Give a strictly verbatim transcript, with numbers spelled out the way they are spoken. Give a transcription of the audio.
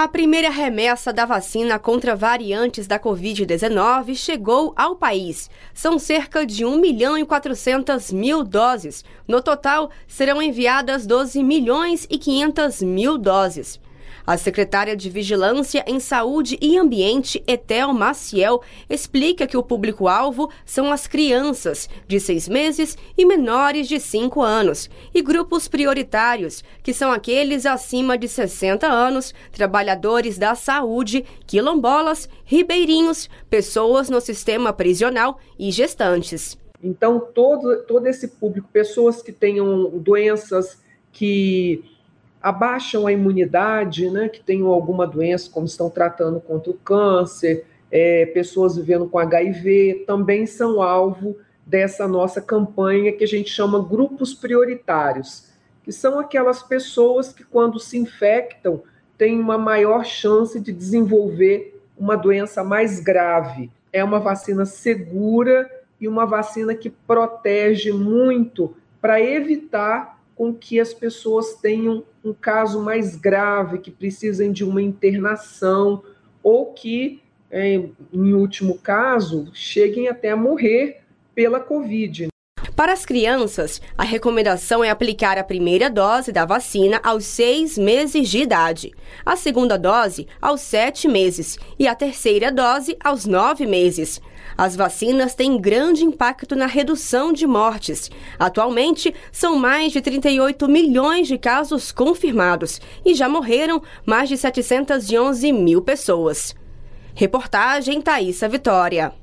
A primeira remessa da vacina contra variantes da covid dezenove chegou ao país. São cerca de um milhão e quatrocentas mil doses. No total, serão enviadas doze milhões e quinhentas mil doses. A secretária de Vigilância em Saúde e Ambiente, Etel Maciel, explica que o público-alvo são as crianças de seis meses e menores de cinco anos e grupos prioritários, que são aqueles acima de sessenta anos, trabalhadores da saúde, quilombolas, ribeirinhos, pessoas no sistema prisional e gestantes. Então, todo, todo esse público, pessoas que tenham doenças que abaixam a imunidade, né, que tenham alguma doença, como estão tratando contra o câncer, é, pessoas vivendo com agá i vê, também são alvo dessa nossa campanha que a gente chama grupos prioritários, que são aquelas pessoas que, quando se infectam, têm uma maior chance de desenvolver uma doença mais grave. É uma vacina segura e uma vacina que protege muito para evitar com que as pessoas tenham um caso mais grave, que precisem de uma internação ou que, em último caso, cheguem até a morrer pela Covid. Para as crianças, a recomendação é aplicar a primeira dose da vacina aos seis meses de idade, a segunda dose aos sete meses e a terceira dose aos nove meses. As vacinas têm grande impacto na redução de mortes. Atualmente, são mais de trinta e oito milhões de casos confirmados e já morreram mais de setecentas e onze mil pessoas. Reportagem Thaísa Vitória.